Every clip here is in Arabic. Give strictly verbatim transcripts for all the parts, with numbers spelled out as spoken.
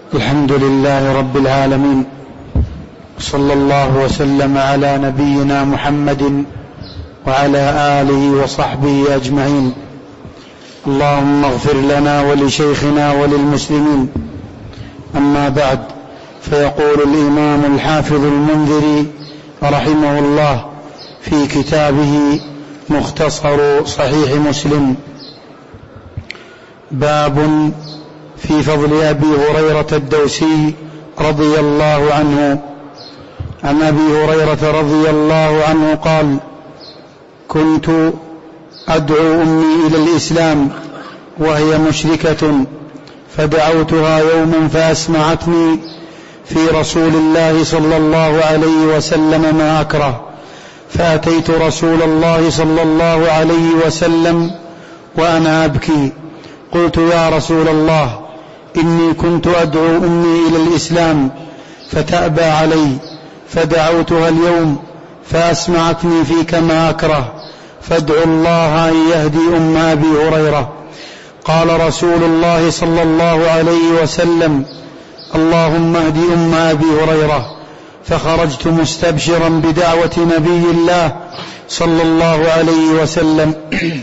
الحمد لله رب العالمين، صلى الله وسلم على نبينا محمد وعلى آله وصحبه أجمعين. اللهم اغفر لنا ولشيخنا وللمسلمين. أما بعد، فيقول الإمام الحافظ المنذري رحمه الله في كتابه مختصر صحيح مسلم: باب في فضل أبي هريرة الدوسي رضي الله عنه. عن أبي هريرة رضي الله عنه قال: كنت أدعو أمي إلى الإسلام وهي مشركة، فدعوتها يوما فأسمعتني في رسول الله صلى الله عليه وسلم ما أكره، فأتيت رسول الله صلى الله عليه وسلم وأنا أبكي، قلت: يا رسول الله، إني كنت أدعو أمي إلى الإسلام فتأبى علي، فدعوتها اليوم فأسمعتني فيك ما أكره، فادعوا الله أن يهدي أم أبي هريرة. قال رسول الله صلى الله عليه وسلم: اللهم اهد أم أبي هريرة. فخرجت مستبشرا بدعوة نبي الله صلى الله عليه وسلم،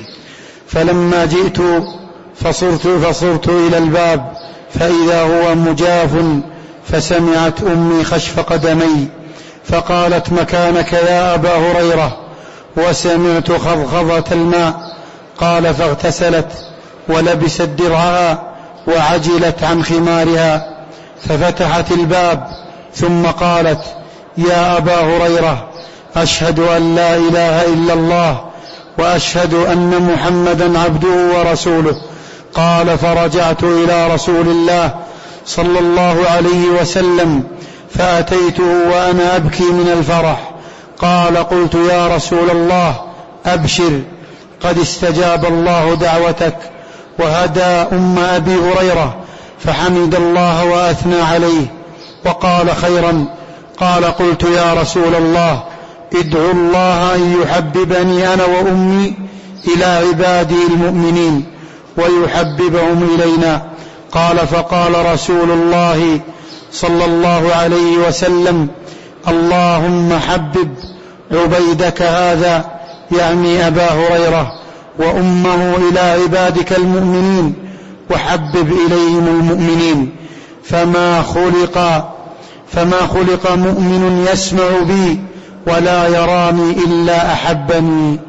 فلما جئت فصرت, فصرت إلى الباب فإذا هو مجاف، فسمعت أمي خشف قدمي فقالت: مكانك يا أبا هريرة. وسمعت خضخضة الماء. قال: فاغتسلت ولبست درعها وعجلت عن خمارها، ففتحت الباب ثم قالت: يا أبا هريرة، أشهد أن لا إله إلا الله وأشهد أن محمدا عبده ورسوله. قال: فرجعت إلى رسول الله صلى الله عليه وسلم فأتيته وأنا أبكي من الفرح. قال: قلت: يا رسول الله، أبشر، قد استجاب الله دعوتك وهدى أم أبي هريرة. فحمد الله وأثنى عليه وقال: خيرا. قال: قلت: يا رسول الله، ادعو الله أن يحببني أنا وأمي إلى عبادي المؤمنين ويحببهم إلينا. قال: فقال رسول الله صلى الله عليه وسلم: اللهم حبب عبيدك هذا، يعني أبا هريرة، وأمه إلى عبادك المؤمنين وحبب إليهم المؤمنين. فما خلق فما خلق مؤمن يسمع بي ولا يراني إلا أحبني.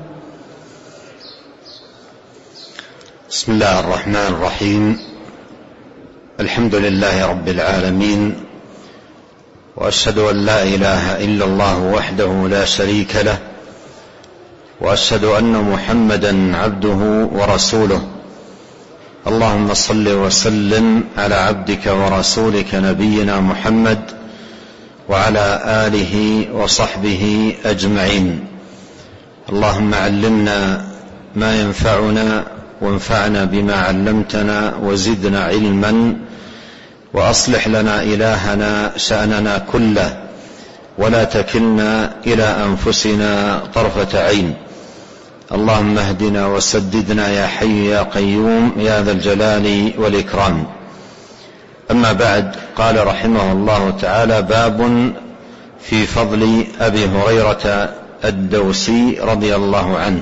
بسم الله الرحمن الرحيم. الحمد لله رب العالمين، وأشهد أن لا إله إلا الله وحده لا شريك له، وأشهد أن محمدا عبده ورسوله. اللهم صل وسلم على عبدك ورسولك نبينا محمد وعلى آله وصحبه أجمعين. اللهم علمنا ما ينفعنا وانفعنا بما علمتنا وزدنا علما، وأصلح لنا إلهنا شأننا كله، ولا تكلنا إلى أنفسنا طرفة عين. اللهم اهدنا وسددنا يا حي يا قيوم يا ذا الجلال والإكرام. أما بعد، قال رحمه الله تعالى: باب في فضل أبي هريرة الدوسي رضي الله عنه.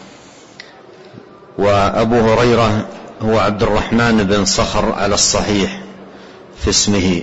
وأبو هريرة هو عبد الرحمن بن صخر على الصحيح في اسمه،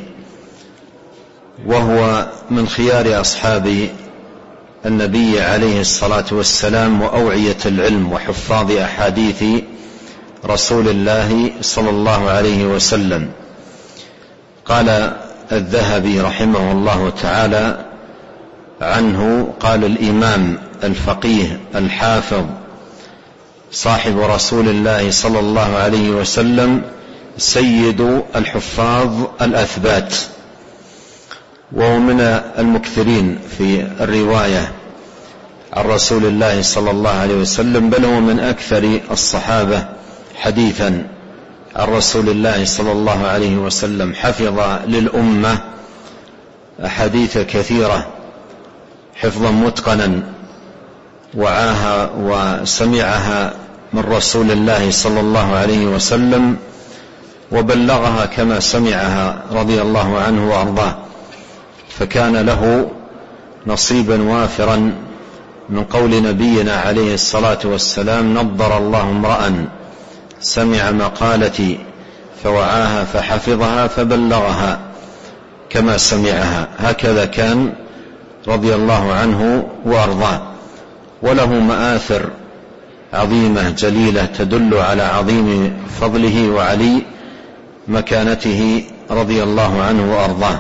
وهو من خيار أصحاب النبي عليه الصلاة والسلام وأوعية العلم وحفاظ أحاديث رسول الله صلى الله عليه وسلم. قال الذهبي رحمه الله تعالى عنه: قال الإمام الفقيه الحافظ صاحب رسول الله صلى الله عليه وسلم سيد الحفاظ الأثبات، وهو من المكثرين في الرواية عن رسول الله صلى الله عليه وسلم، بل هو من أكثر الصحابة حديثا عن رسول الله صلى الله عليه وسلم. حفظ للأمة أحاديث كثيرة حفظا متقنا، وعاها وسمعها من رسول الله صلى الله عليه وسلم وبلغها كما سمعها رضي الله عنه وأرضاه، فكان له نصيبا وافرا من قول نبينا عليه الصلاة والسلام: نضر الله امرأ سمع مقالتي فوعاها فحفظها فبلغها كما سمعها. هكذا كان رضي الله عنه وأرضاه، وله مآثر عظيمة جليلة تدل على عظيم فضله وعلي مكانته رضي الله عنه وأرضاه.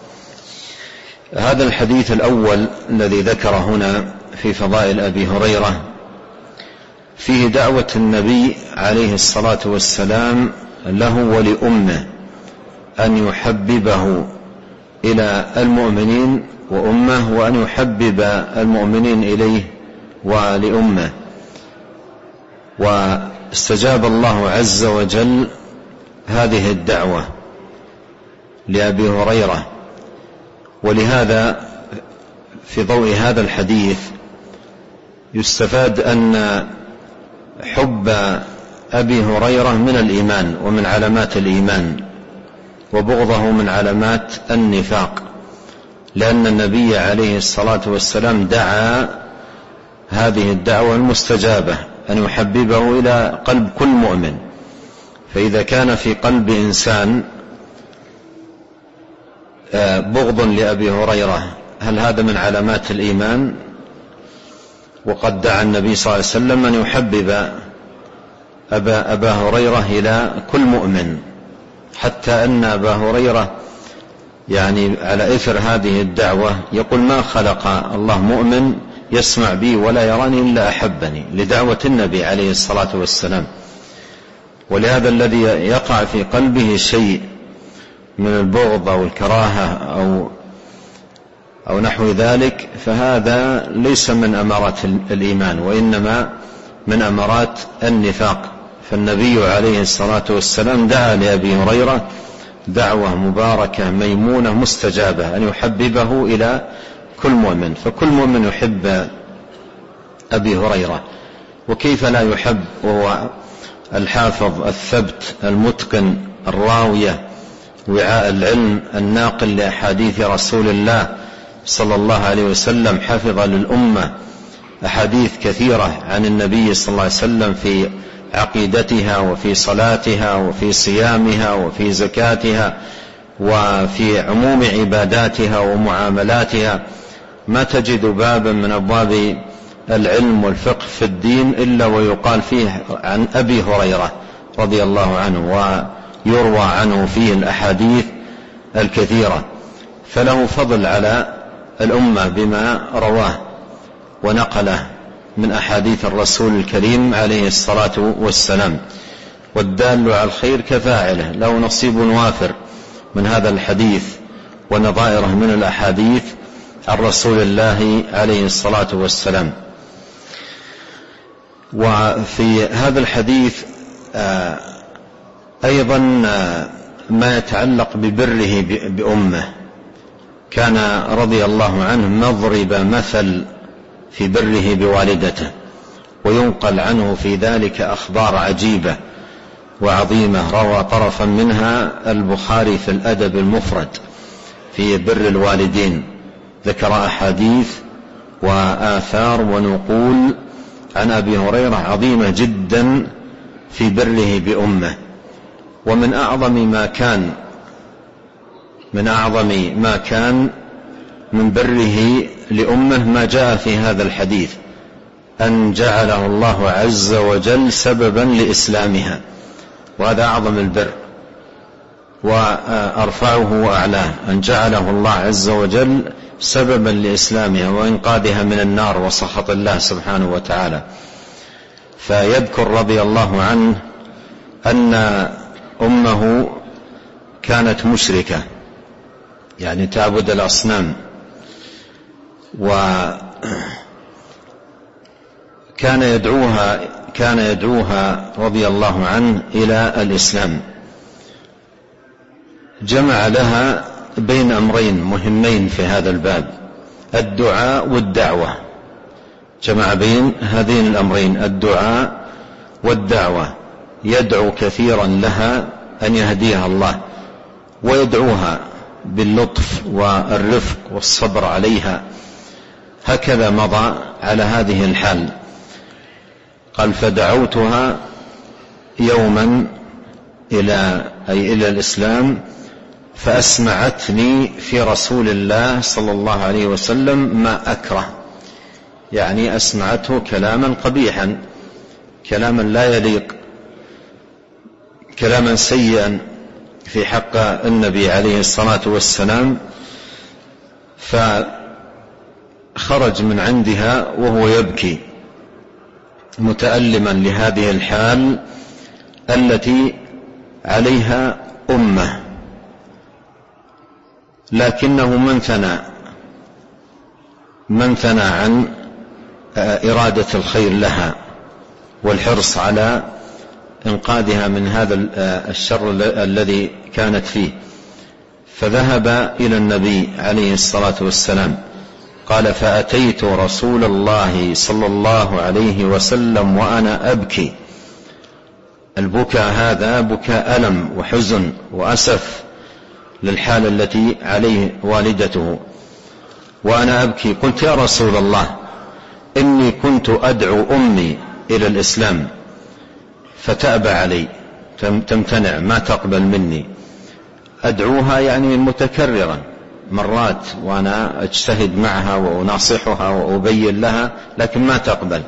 هذا الحديث الأول الذي ذكر هنا في فضائل أبي هريرة فيه دعوة النبي عليه الصلاة والسلام له ولأمه أن يحببه إلى المؤمنين وأمه، وأن يحبب المؤمنين إليه ولأمه. واستجاب الله عز وجل هذه الدعوة لأبي هريرة. ولهذا في ضوء هذا الحديث يستفاد أن حب أبي هريرة من الإيمان ومن علامات الإيمان، وبغضه من علامات النفاق، لأن النبي عليه الصلاة والسلام دعا هذه الدعوة المستجابة أن يحببه إلى قلب كل مؤمن. فإذا كان في قلب إنسان بغض لأبي هريرة، هل هذا من علامات الإيمان؟ وقد دعا النبي صلى الله عليه وسلم أن يحبب أبا, أبا هريرة إلى كل مؤمن، حتى أن أبا هريرة يعني على إثر هذه الدعوة يقول: ما خلق الله مؤمن يسمع بي ولا يراني إلا أحبني، لدعوة النبي عليه الصلاة والسلام. ولهذا الذي يقع في قلبه شيء من البغض أو الكراهة أو أو نحو ذلك، فهذا ليس من أمارات الإيمان، وإنما من أمارات النفاق. فالنبي عليه الصلاة والسلام دعا لأبي هريرة دعوة مباركة ميمونة مستجابة أن يحببه إلى كل مؤمن، فكل مؤمن يحب أبي هريرة. وكيف لا يحب وهو الحافظ الثبت المتقن الراوية وعاء العلم الناقل لأحاديث رسول الله صلى الله عليه وسلم، حفظ للأمة أحاديث كثيرة عن النبي صلى الله عليه وسلم في عقيدتها وفي صلاتها وفي صيامها وفي زكاتها وفي عموم عباداتها ومعاملاتها. ما تجد بابا من أبواب العلم والفقه في الدين إلا ويقال فيه عن أبي هريرة رضي الله عنه، ويروى عنه فيه الأحاديث الكثيرة، فله فضل على الأمة بما رواه ونقله من أحاديث الرسول الكريم عليه الصلاة والسلام. والدال على الخير كفاعله، له نصيب وافر من هذا الحديث ونظائره من الأحاديث عن رسول الله عليه الصلاة والسلام. وفي هذا الحديث أيضا ما يتعلق ببره بأمه. كان رضي الله عنه مضرب مثل في بره بوالدته، وينقل عنه في ذلك أخبار عجيبة وعظيمة، روى طرفا منها البخاري في الأدب المفرد في بر الوالدين، ذكر أحاديث وآثار ونقول عن أبي هريرة عظيمة جدا في بره بأمه. ومن أعظم ما كان من أعظم ما كان من بره لأمه ما جاء في هذا الحديث، أن جعله الله عز وجل سببا لإسلامها، وهذا أعظم البر وأرفعه وأعلاه، أن جعله الله عز وجل سببا لإسلامها وإنقاذها من النار وسخط الله سبحانه وتعالى. فيذكر رضي الله عنه أن أمه كانت مشركة، يعني تعبد الأصنام، وكان يدعوها كان يدعوها رضي الله عنه إلى الإسلام. جمع لها بين أمرين مهمين في هذا الباب: الدعاء والدعوة. جمع بين هذين الأمرين، الدعاء والدعوة، يدعو كثيرا لها أن يهديها الله ويدعوها باللطف والرفق والصبر عليها. هكذا مضى على هذه الحال. قال فدعوتها يوما إلى أي إلى الإسلام فأسمعتني في رسول الله صلى الله عليه وسلم ما أكره، يعني أسمعته كلاما قبيحا، كلاما لا يليق، كلاما سيئا في حق النبي عليه الصلاة والسلام. فخرج من عندها وهو يبكي متألما لهذه الحال التي عليها أمة، لكنه من ثنى من ثنى عن إرادة الخير لها والحرص على إنقاذها من هذا الشر الذي كانت فيه. فذهب إلى النبي عليه الصلاة والسلام قال فأتيت رسول الله صلى الله عليه وسلم وأنا أبكي. البكاء هذا بكاء ألم وحزن وأسف للحال التي عليه والدته. وأنا أبكي قلت يا رسول الله إني كنت أدعو أمي إلى الإسلام فتأبى علي، تمتنع ما تقبل مني. أدعوها يعني متكررا مرات وأنا أجتهد معها وأناصحها وأبين لها لكن ما تقبل،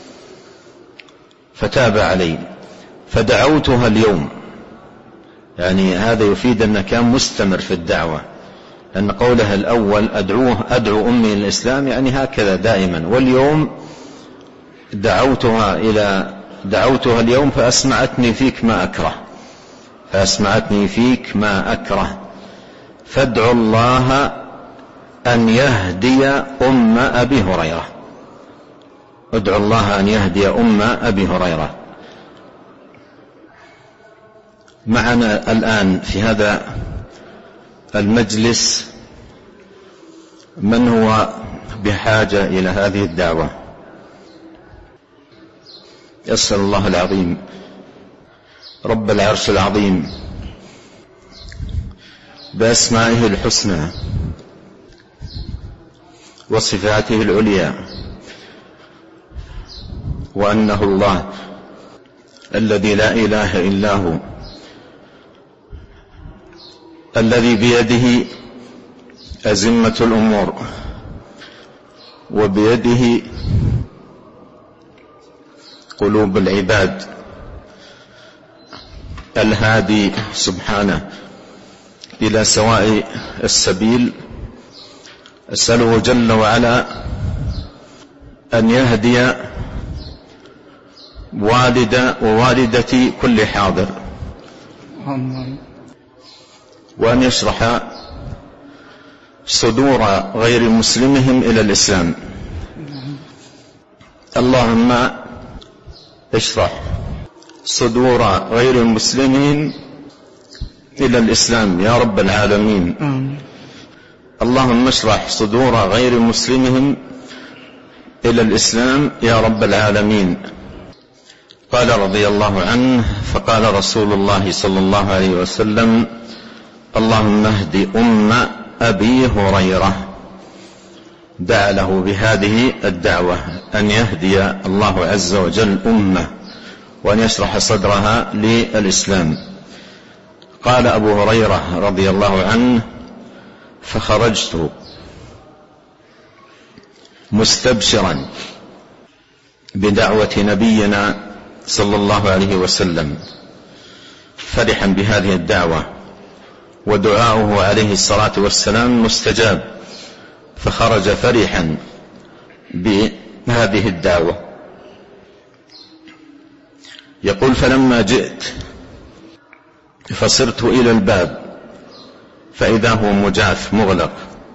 فتأبى علي. فدعوتها اليوم، يعني هذا يفيد أنه كان مستمر في الدعوة، لأن قولها الأول أدعوه أدعو أمي إلى الإسلام يعني هكذا دائما. واليوم دعوتها إلى دعوتها اليوم فأسمعتني فيك ما أكره فأسمعتني فيك ما أكره فادعوا الله أن يهدي أم أبي هريرة. ادعوا الله أن يهدي أم أبي هريرة. معنا الآن في هذا المجلس من هو بحاجة إلى هذه الدعوة. يسأل الله العظيم رب العرش العظيم بأسمائه الحسنى وصفاته العليا وأنه الله الذي لا إله إلا هو، الذي بيده أزمة الأمور وبيده قلوب العباد، الهادي سبحانه إلى سواء السبيل. أسأله جل وعلا أن يهدي والد ووالدتي كل حاضر، وأن يشرح صدور غير مسلمهم إلى الإسلام. اللهم اشرح صدور غير المسلمين إلى الإسلام يا رب العالمين. اللهم اشرح صدور غير مسلمهم إلى الإسلام يا رب العالمين. قال رضي الله عنه فقال رسول الله صلى الله عليه وسلم اللهم اهد أم أبي هريرة. دعا له بهذه الدعوة أن يهدي الله عز وجل أمه وأن يشرح صدرها للإسلام. قال أبو هريرة رضي الله عنه فخرجت مستبشرا بدعوة نبينا صلى الله عليه وسلم فرحا بهذه الدعوة، ودعاؤه عليه الصلاة والسلام مستجاب، فخرج فرحا بهذه الدعوة. يقول فلما جئت فصرت إلى الباب فإذا هو مجاف مغلق،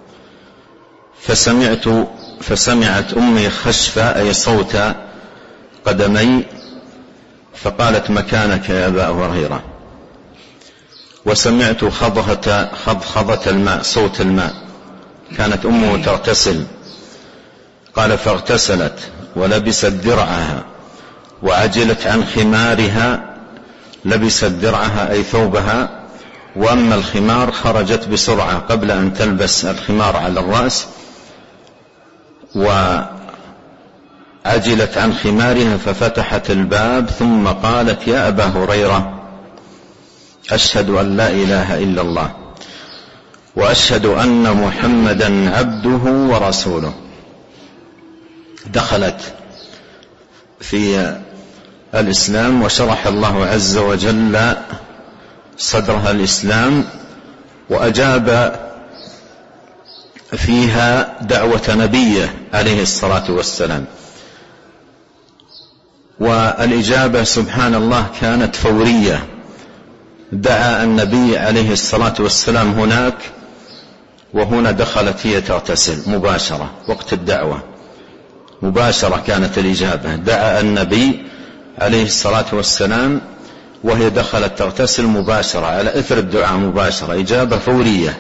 فسمعت فسمعت أمي خشفة أي صوت قدمي فقالت مكانك يا أبا هريرة. وسمعت خضخة خضخضة الماء صوت الماء، كانت أمه تغتسل. قال فاغتسلت ولبست درعها وعجلت عن خمارها لبست درعها أي ثوبها، وأما الخمار خرجت بسرعة قبل أن تلبس الخمار على الرأس، وعجلت عن خمارها ففتحت الباب ثم قالت: يا أبا هريرة، أشهد أن لا إله إلا الله وأشهد أن محمدا عبده ورسوله. دخلت في الإسلام وشرح الله عز وجل صدرها الإسلام، وأجاب فيها دعوة نبيه عليه الصلاة والسلام، والإجابة سبحان الله كانت فورية. دعا النبي عليه الصلاة والسلام هناك، وهنا دخلت هي تغتسل مباشرة وقت الدعوة، مباشرة كانت الإجابة. دعا النبي عليه الصلاة والسلام وهي دخلت تغتسل مباشرة على إثر الدعاء مباشرة، إجابة فورية.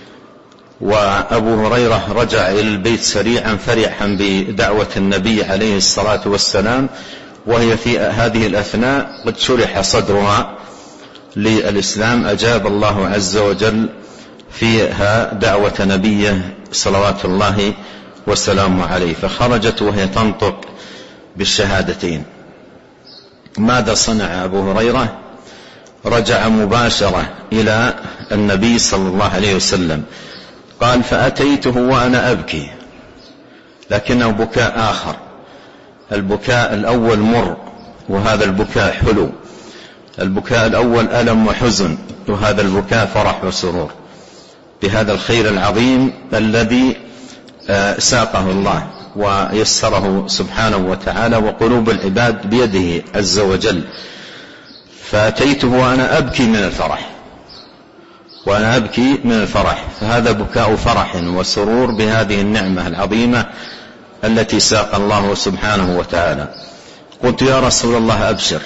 وأبو هريرة رجع إلى البيت سريعا فرحا بدعوة النبي عليه الصلاة والسلام، وهي في هذه الأثناء قد شرح صدرها للإسلام، أجاب الله عز وجل فيها دعوة نبيه صلوات الله وسلامه عليه، فخرجت وهي تنطق بالشهادتين. ماذا صنع أبو هريرة؟ رجع مباشرة إلى النبي صلى الله عليه وسلم، قال: فأتيته وأنا أبكي، لكنه بكاء آخر. البكاء الأول مر، وهذا البكاء حلو. البكاء الأول ألم وحزن، وهذا البكاء فرح وسرور بهذا الخير العظيم الذي ساقه الله ويسره سبحانه وتعالى، وقلوب العباد بيده عز وجل. فأتيته وأنا أبكي من الفرح، وأنا أبكي من الفرح، فهذا بكاء فرح وسرور بهذه النعمة العظيمة التي ساق الله سبحانه وتعالى. قلت: يا رسول الله أبشر.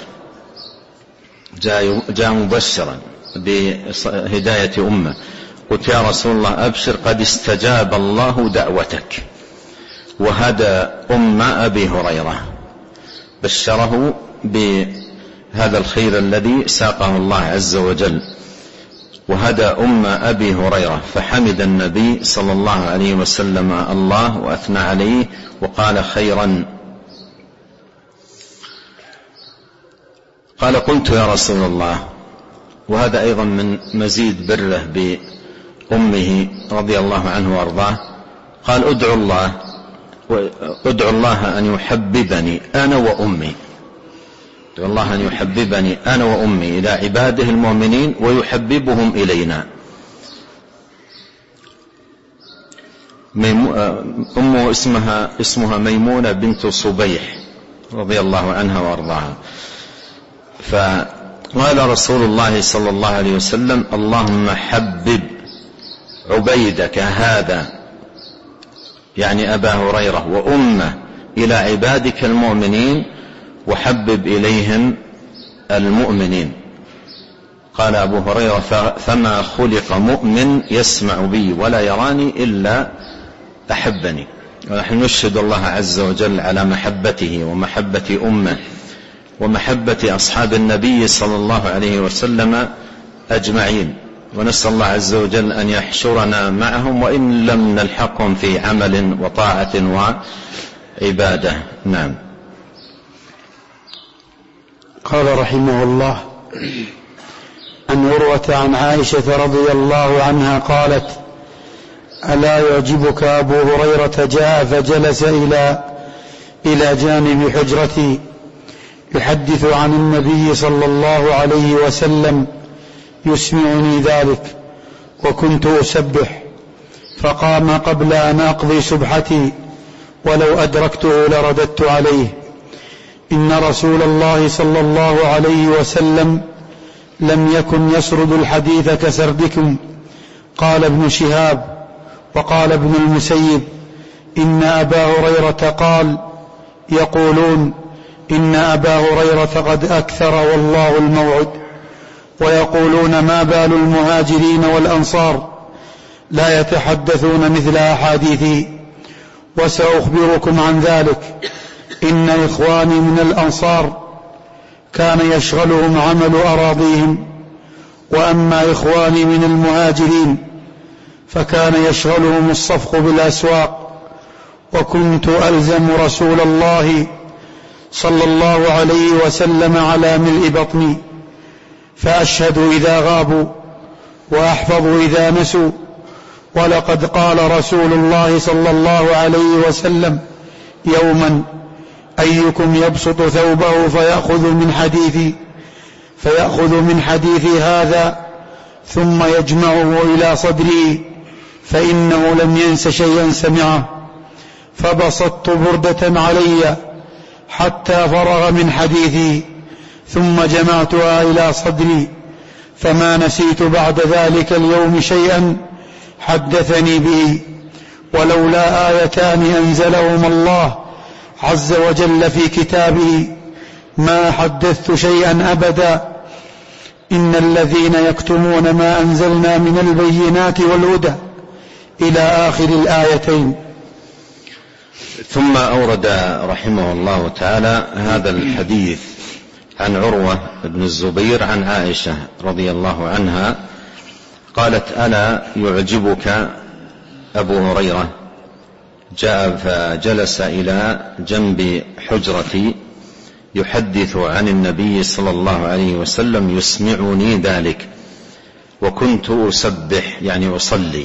جاء, جاء مبشرا بهداية أمه. قلت: يا رسول الله أبشر، قد استجاب الله دعوتك وهدى أم أبي هريرة. بشره بهذا الخير الذي ساقه الله عز وجل، وهدى أم أبي هريرة. فحمد النبي صلى الله عليه وسلم الله وأثنى عليه وقال: خيرا. قال: قلت: يا رسول الله. وهذا أيضا من مزيد بره بأمه رضي الله عنه وأرضاه. قال: ادعو الله ادعو الله أن يحببني أنا وأمي، ادعو الله أن يحببني أنا وأمي إلى عباده المؤمنين ويحببهم إلينا. أمه اسمها, اسمها ميمونة بنت صبيح رضي الله عنها وأرضاها. فقال رسول الله صلى الله عليه وسلم: اللهم حبب عبيدك هذا، يعني أبا هريرة وأمه، إلى عبادك المؤمنين وحبب إليهم المؤمنين. قال أبو هريرة: فما خلق مؤمن يسمع بي ولا يراني إلا أحبني. ونحن نشهد الله عز وجل على محبته ومحبة أمه ومحبة أصحاب النبي صلى الله عليه وسلم أجمعين، ونسأل الله عز وجل أن يحشرنا معهم وإن لم نلحقهم في عمل وطاعة وعبادة. نعم. قال رحمه الله: عن عروة عن عائشة رضي الله عنها قالت: ألا يعجبك أبو هريرة جاء فجلس إلى إلى جانب حجرتي يحدث عن النبي صلى الله عليه وسلم يسمعني ذلك، وكنت أسبح، فقام قبل أن أقضي سبحتي، ولو أدركته لرددت عليه: إن رسول الله صلى الله عليه وسلم لم يكن يسرد الحديث كسردكم. قال ابن شهاب وقال ابن المسيب: إن أبا هريرة قال: يقولون إن أبا هريرة قد أكثر والله الموعد، ويقولون ما بال المهاجرين والأنصار لا يتحدثون مثل أحاديثي، وسأخبركم عن ذلك. إن إخواني من الأنصار كان يشغلهم عمل أراضيهم، وأما إخواني من المهاجرين فكان يشغلهم الصفق بالأسواق، وكنت ألزم رسول الله صلى الله عليه وسلم على ملء بطني، فأشهد إذا غابوا وأحفظ إذا نسوا. ولقد قال رسول الله صلى الله عليه وسلم يوما: أيكم يبسط ثوبه فيأخذ من حديثي فيأخذ من حديثي هذا ثم يجمعه إلى صدري، فإنه لم ينس شيئا سمعه. فبسطت بردة علي حتى فرغ من حديثي ثم جمعتها إلى صدري، فما نسيت بعد ذلك اليوم شيئا حدثني به. ولولا آيتان أنزلهما الله عز وجل في كتابه ما حدثت شيئا أبدا: إن الذين يكتمون ما أنزلنا من البينات والهدى إلى آخر الآيتين. ثم أورد رحمه الله تعالى هذا الحديث عن عروة بن الزبير عن عائشة رضي الله عنها قالت: ألا يعجبك أبو هريرة جاء فجلس إلى جنب حجرتي يحدث عن النبي صلى الله عليه وسلم يسمعني ذلك، وكنت أسبح يعني أصلي،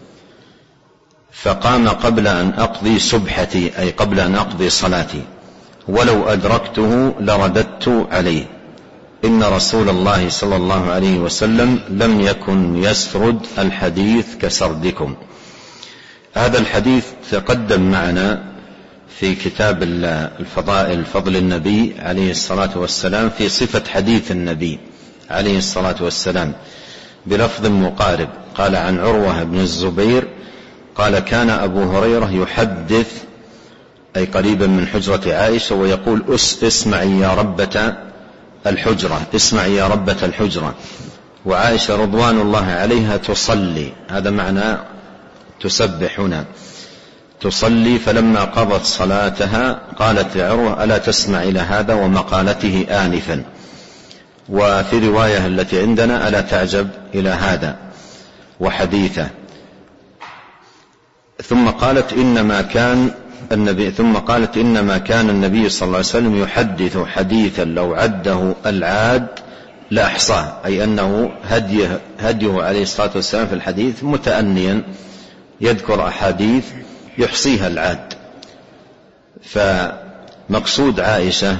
فقام قبل أن أقضي سبحتي أي قبل أن أقضي صلاتي، ولو أدركته لرددت عليه. إن رسول الله صلى الله عليه وسلم لم يكن يسرد الحديث كسردكم. هذا الحديث تقدم معنا في كتاب الفضائل فضل النبي عليه الصلاة والسلام في صفة حديث النبي عليه الصلاة والسلام بلفظ مقارب. قال عن عروة بن الزبير قال: كان أبو هريرة يحدث أي قريبا من حجرة عائشة ويقول: أس اسمعي يا ربة الحجرة، اسمعي يا ربة الحجرة. وعائشة رضوان الله عليها تصلي، هذا معنى تسبح هنا، تصلي. فلما قضت صلاتها قالت لعروة: ألا تسمع إلى هذا ومقالته آنفا. وفي رواية التي عندنا: ألا تعجب إلى هذا وحديثه. ثم قالت: إنما كان النبي ثم قالت إنما كان النبي صلى الله عليه وسلم يحدث حديثا لو عده العاد لأحصاه، أي أنه هديه, هديه عليه الصلاة والسلام في الحديث متأنيا يذكر أحاديث يحصيها العاد. فمقصود عائشة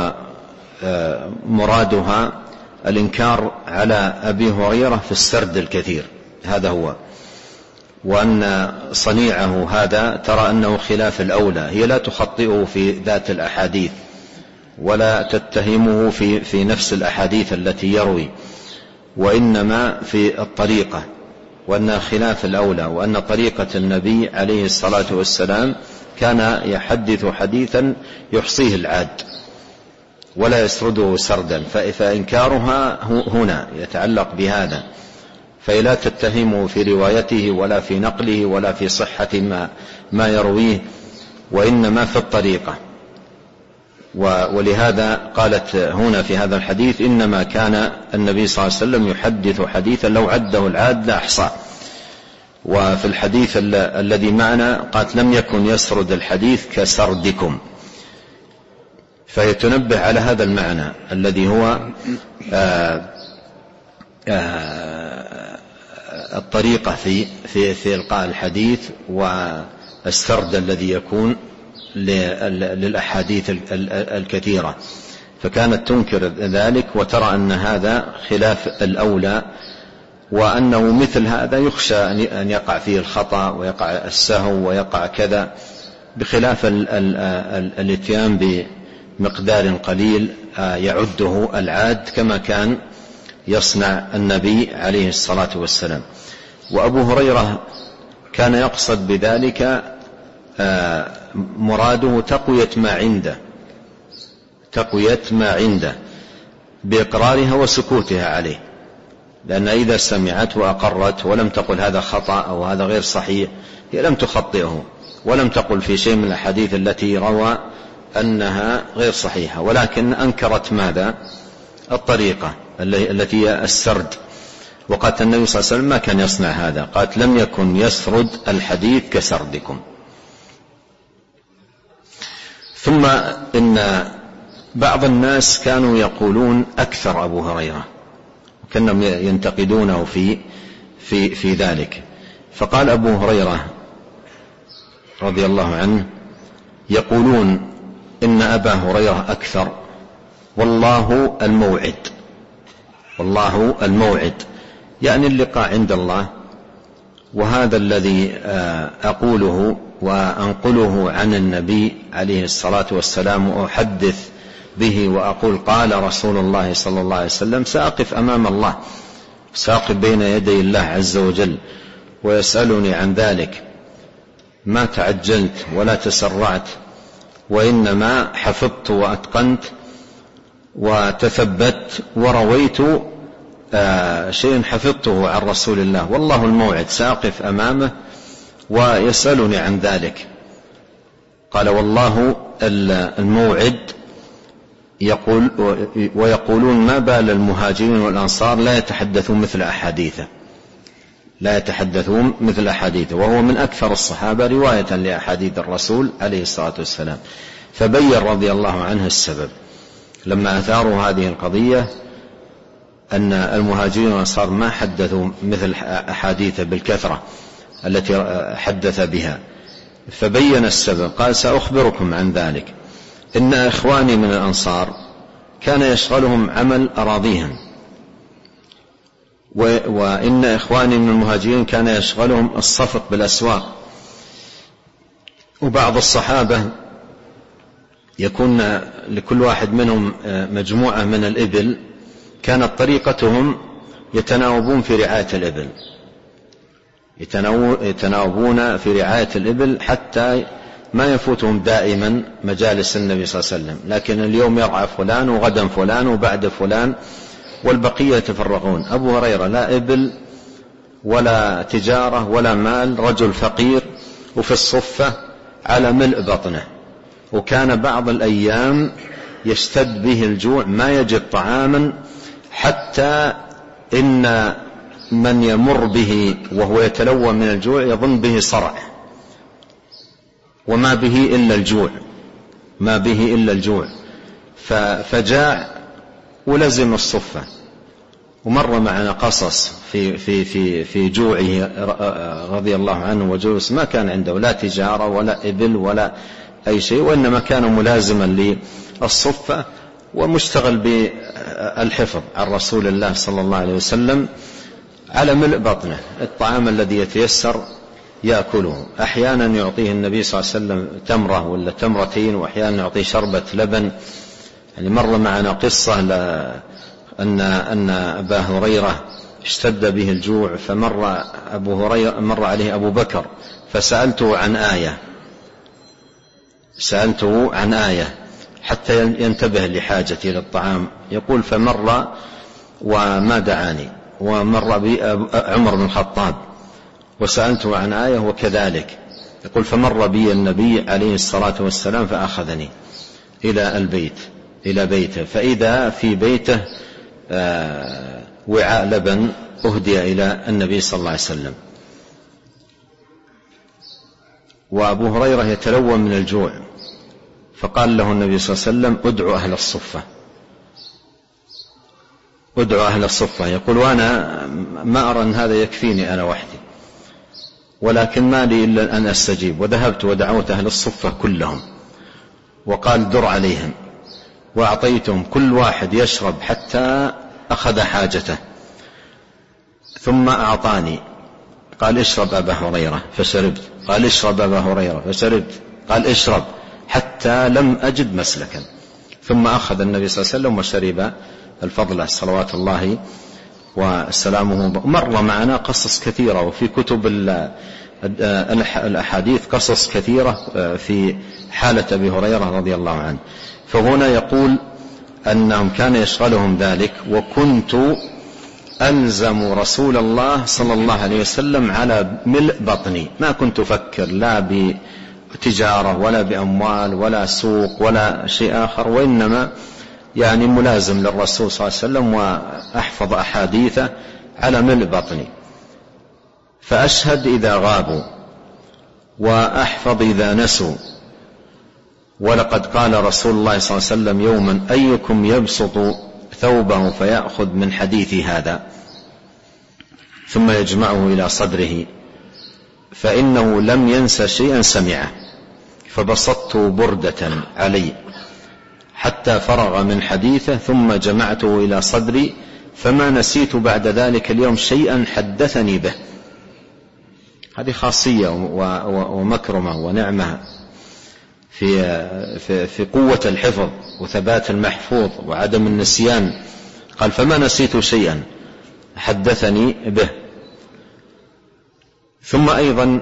ومرادها الإنكار على أبي هريرة في السرد الكثير، هذا هو، وأن صنيعه هذا ترى أنه خلاف الأولى. هي لا تخطئه في ذات الأحاديث ولا تتهمه في, في نفس الأحاديث التي يروي، وإنما في الطريقة، وأن خلاف الأولى، وأن طريقة النبي عليه الصلاة والسلام كان يحدث حديثا يحصيه العاد ولا يسرده سردا، فإنكارها هنا يتعلق بهذا. فلا تتهمه في روايته ولا في نقله ولا في صحة ما, ما يرويه، وإنما في الطريقة. ولهذا قالت هنا في هذا الحديث: إنما كان النبي صلى الله عليه وسلم يحدث حديثا لو عده العاد لأحصى. وفي الحديث الذي معنا قالت: لم يكن يسرد الحديث كسردكم. فيتنبه على هذا المعنى الذي هو آآ آآ الطريقة في, في, في إلقاء الحديث والسرد الذي يكون للأحاديث الكثيرة. فكانت تنكر ذلك وترى أن هذا خلاف الأولى، وأنه مثل هذا يخشى أن يقع فيه الخطأ ويقع السهو ويقع كذا، بخلاف الاتيان بمقدار قليل يعده العاد كما كان يصنع النبي عليه الصلاة والسلام. وأبو هريرة كان يقصد بذلك مراده تقوية ما عنده، تقوية ما عنده بإقرارها وسكوتها عليه، لأن إذا سمعت وأقرت ولم تقل هذا خطأ أو هذا غير صحيح، هي لم تخطئه ولم تقل في شيء من الحديث التي روى أنها غير صحيحة، ولكن أنكرت ماذا؟ الطريقة التي هي السرد. وقالت النبي صلى الله عليه وسلم ما كان يصنع هذا، قالت لم يكن يسرد الحديث كسردكم. ثم إن بعض الناس كانوا يقولون أكثر أبو هريرة، وكانوا ينتقدونه في في في ذلك. فقال أبو هريرة رضي الله عنه: يقولون إن أبا هريرة أكثر، والله الموعد، والله الموعد يعني اللقاء عند الله. وهذا الذي أقوله وأنقله عن النبي عليه الصلاة والسلام وأحدث به وأقول قال رسول الله صلى الله عليه وسلم، سأقف أمام الله، سأقف بين يدي الله عز وجل ويسألني عن ذلك، ما تعجلت ولا تسرعت، وإنما حفظت وأتقنت وتثبت ورويت آه شيء حفظته عن رسول الله، والله الموعد، سأقف أمامه ويسألني عن ذلك. قال: والله الموعد. يقول ويقولون ما بال المهاجرين والأنصار لا يتحدثون مثل أحاديثه، لا يتحدثون مثل أحاديثه، وهو من أكثر الصحابة رواية لأحاديث الرسول عليه الصلاة والسلام. فبين رضي الله عنه السبب لما أثاروا هذه القضية أن المهاجرين والأنصار ما حدثوا مثل أحاديثه بالكثرة التي حدث بها، فبين السبب. قال: سأخبركم عن ذلك، إن إخواني من الأنصار كان يشغلهم عمل أراضيهم، وإن إخواني من المهاجرين كان يشغلهم الصفق بالأسواق. وبعض الصحابة يكون لكل واحد منهم مجموعة من الإبل، كانت طريقتهم يتناوبون في رعاية الإبل، يتناوبون في رعاية الإبل حتى ما يفوتهم دائما مجالس النبي صلى الله عليه وسلم، لكن اليوم يرعى فلان وغدا فلان وبعد فلان والبقية يتفرغون. أبو هريرة لا إبل ولا تجارة ولا مال، رجل فقير وفي الصفة على ملء بطنه، وكان بعض الأيام يشتد به الجوع ما يجد طعاما، حتى إن من يمر به وهو يتلوى من الجوع يظن به صرع، وما به إلا الجوع، ما به إلا الجوع. فجاع ولزم الصفة. ومر معنا قصص في في في في جوعه رضي الله عنه وجلوس، ما كان عنده لا تجارة ولا إبل ولا أي شيء، وإنما كان ملازما للصفة ومشتغل بالحفظ عن رسول الله صلى الله عليه وسلم على ملء بطنه، الطعام الذي يتيسر يأكله. أحيانا يعطيه النبي صلى الله عليه وسلم تمرة ولا تمرتين، وأحيانا يعطيه شربة لبن. يعني مر معنا قصة أن أن أبا هريرة اشتد به الجوع، فمر أبو هريرة مر عليه أبو بكر فسألته عن آية سألته عن آية حتى ينتبه لحاجتي للطعام. يقول: فمر وما دعاني. ومر بي عمر بن الخطاب وسألته عن آية وكذلك. يقول: فمر بي النبي عليه الصلاة والسلام فأخذني إلى البيت إلى بيته، فإذا في بيته وعاء لبن أهدي إلى النبي صلى الله عليه وسلم، وأبو هريرة يتلوى من الجوع، فقال له النبي صلى الله عليه وسلم: ادعو أهل الصفة، ادعو أهل الصفة. يقول: وأنا ما أرى أن هذا يكفيني أنا وحدي، ولكن ما لي إلا أن أستجيب. وذهبت ودعوت أهل الصفة كلهم، وقال: در عليهم، وأعطيتهم كل واحد يشرب حتى أخذ حاجته، ثم أعطاني، قال: اشرب أبا هريرة، فشربت. قال: اشرب أبا هريرة، فشربت. قال: اشرب، حتى لم أجد مسلكا. ثم أخذ النبي صلى الله عليه وسلم وشرب الفضل صلوات الله وسلامه. مر معنا قصص كثيرة، وفي كتب الأحاديث قصص كثيرة في حالة أبي هريرة رضي الله عنه. فهنا يقول أنهم كان يشغلهم ذلك، وكنت ألزم رسول الله صلى الله عليه وسلم على ملء بطني، ما كنت أفكر لا تجارة ولا بأموال ولا سوق ولا شيء آخر، وإنما يعني ملازم للرسول صلى الله عليه وسلم وأحفظ أحاديثه على ملء بطني، فأشهد إذا غابوا وأحفظ إذا نسوا. ولقد قال رسول الله صلى الله عليه وسلم يوما: أيكم يبسط ثوبه فيأخذ من حديث هذا ثم يجمعه إلى صدره، فإنه لم ينس شيئا سمعه، فبسطت بردة علي حتى فرغ من حديثه ثم جمعته إلى صدري، فما نسيت بعد ذلك اليوم شيئا حدثني به. هذه خاصية ومكرمة ونعمة في في قوة الحفظ وثبات المحفوظ وعدم النسيان. قال: فما نسيت شيئا حدثني به. ثم أيضا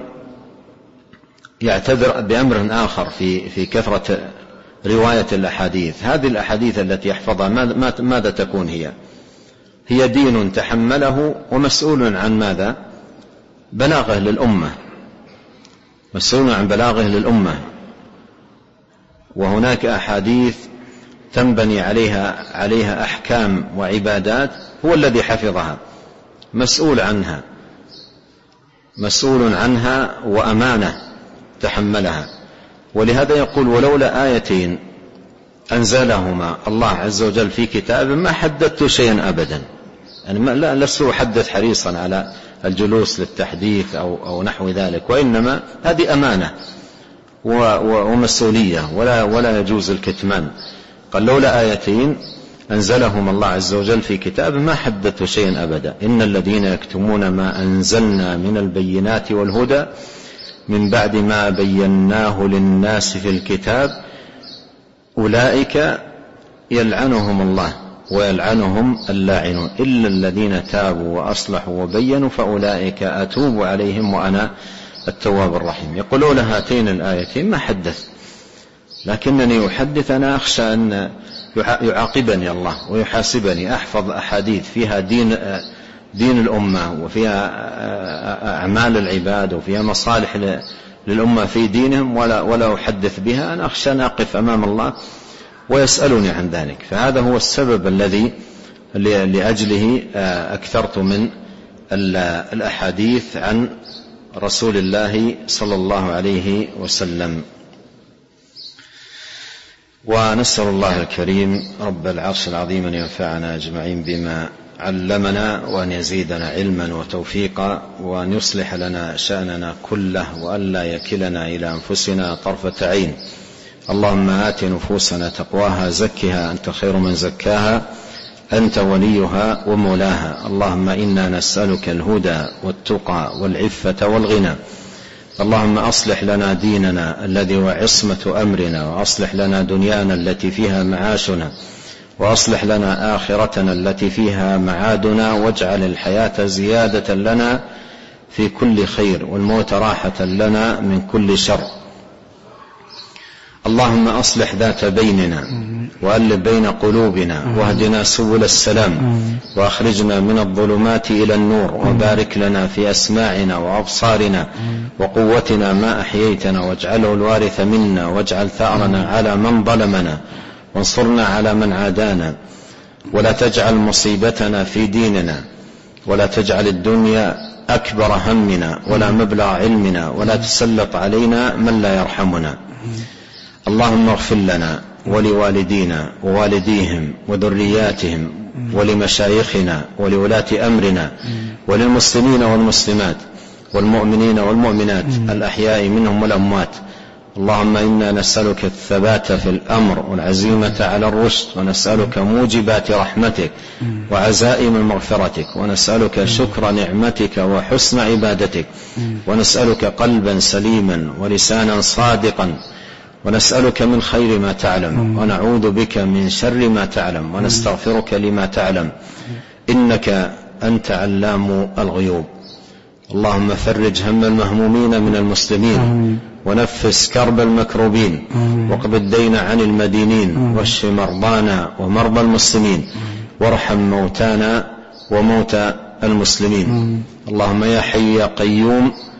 يعتذر بأمر آخر في في كثرة رواية الأحاديث. هذه الأحاديث التي يحفظها ماذا تكون هي؟ هي دين تحمله ومسؤول عن ماذا؟ بلاغه للأمة، مسؤول عن بلاغه للأمة. وهناك أحاديث تنبني عليها عليها أحكام وعبادات، هو الذي حفظها، مسؤول عنها مسؤول عنها وأمانة تحملها. ولهذا يقول: ولولا آيتين أنزلهما الله عز وجل في كتاب ما حدثت شيئا أبدا. يعني لا لست أحدث حريصا على الجلوس للتحديث أو, أو نحو ذلك، وإنما هذه أمانة ومسؤولية ولا, ولا يجوز الكتمان. قال: لولا آيتين أنزلهما الله عز وجل في كتاب ما حدثت شيئا أبدا. إن الذين يكتمون ما أنزلنا من البينات والهدى من بعد ما بيناه للناس في الكتاب أولئك يلعنهم الله ويلعنهم اللاعنون إلا الذين تابوا وأصلحوا وبينوا فأولئك أتوب عليهم وأنا التواب الرحيم. يقول: لولا هاتين الآيتين ما حدث، لكنني أحدث أنا أخشى أن يعاقبني الله ويحاسبني. أحفظ أحاديث فيها دين دين الأمة وفيها أعمال العباد وفيها مصالح للأمة في دينهم ولا, ولا أحدث بها، أنا أخشى أن أقف أمام الله ويسألني عن ذلك. فهذا هو السبب الذي لأجله أكثرت من الأحاديث عن رسول الله صلى الله عليه وسلم. ونسأل الله الكريم رب العرش العظيم أن ينفعنا أجمعين بما علمنا وأن يزيدنا علما وتوفيقا وأن يصلح لنا شأننا كله وأن لا يكلنا إلى أنفسنا طرفة عين. اللهم آت نفوسنا تقواها زكها أنت خير من زكاها أنت وليها ومولاها. اللهم إنا نسألك الهدى والتقى والعفة والغنى. اللهم أصلح لنا ديننا الذي هو عصمة أمرنا، وأصلح لنا دنيانا التي فيها معاشنا، وأصلح لنا آخرتنا التي فيها معادنا، واجعل الحياة زيادة لنا في كل خير والموت راحة لنا من كل شر. اللهم أصلح ذات بيننا وألف بين قلوبنا واهدنا سبل السلام وأخرجنا من الظلمات إلى النور، وبارك لنا في أسماعنا وأبصارنا وقوتنا ما أحييتنا، واجعله الوارث منا، واجعل ثأرنا على من ظلمنا، وانصرنا على من عادانا، ولا تجعل مصيبتنا في ديننا، ولا تجعل الدنيا أكبر همنا ولا مبلغ علمنا، ولا تسلط علينا من لا يرحمنا. اللهم اغفر لنا ولوالدينا ووالديهم وذرياتهم ولمشايخنا ولولاة أمرنا وللمسلمين والمسلمات والمؤمنين والمؤمنات الأحياء منهم والأموات. اللهم إنا نسألك الثبات في الأمر والعزيمة على الرشد، ونسألك موجبات رحمتك وعزائم مغفرتك، ونسألك شكر نعمتك وحسن عبادتك، ونسألك قلبا سليما ولسانا صادقا، ونسألك من خير ما تعلم، ونعوذ بك من شر ما تعلم، ونستغفرك لما تعلم، إنك أنت علام الغيوب. اللهم فرج هم المهمومين من المسلمين، ونفس كرب المكروبين، واقض الدين عن المدينين، واشف مرضانا ومرضى المسلمين، وارحم موتانا وموتى المسلمين. اللهم يا حي يا قيوم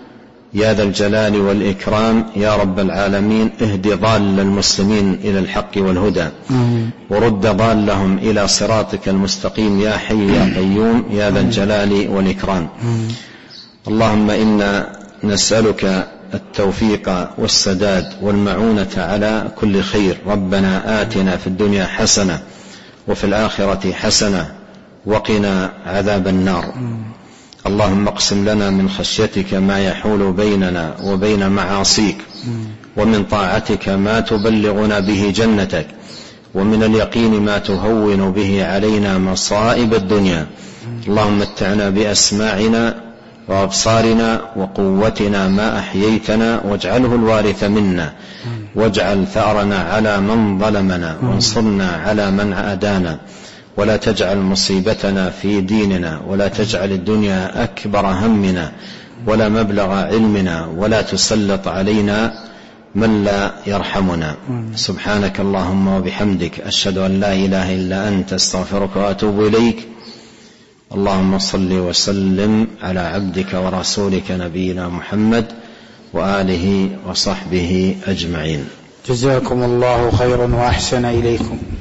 يا ذا الجلال والإكرام يا رب العالمين. اهد ضال المسلمين إلى الحق والهدى ورد ضالهم إلى صراطك المستقيم يا حي يا قيوم يا ذا الجلال والإكرام. اللهم إنا نسألك التوفيق والسداد والمعونة على كل خير. ربنا آتنا في الدنيا حسنة وفي الآخرة حسنة وقنا عذاب النار. اللهم اقسم لنا من خشيتك ما يحول بيننا وبين معاصيك، ومن طاعتك ما تبلغنا به جنتك، ومن اليقين ما تهون به علينا مصائب الدنيا. اللهم متعنا بأسماعنا وأبصارنا وقوتنا ما أحييتنا، واجعله الوارث منا، واجعل ثأرنا على من ظلمنا، وانصرنا على من عادانا، ولا تجعل مصيبتنا في ديننا، ولا تجعل الدنيا أكبر همنا ولا مبلغ علمنا، ولا تسلط علينا من لا يرحمنا. سبحانك اللهم وبحمدك، أشهد أن لا إله إلا أنت، استغفرك وأتوب إليك. اللهم صل وسلم على عبدك ورسولك نبينا محمد وآله وصحبه أجمعين. جزاكم الله خيرا وأحسن إليكم.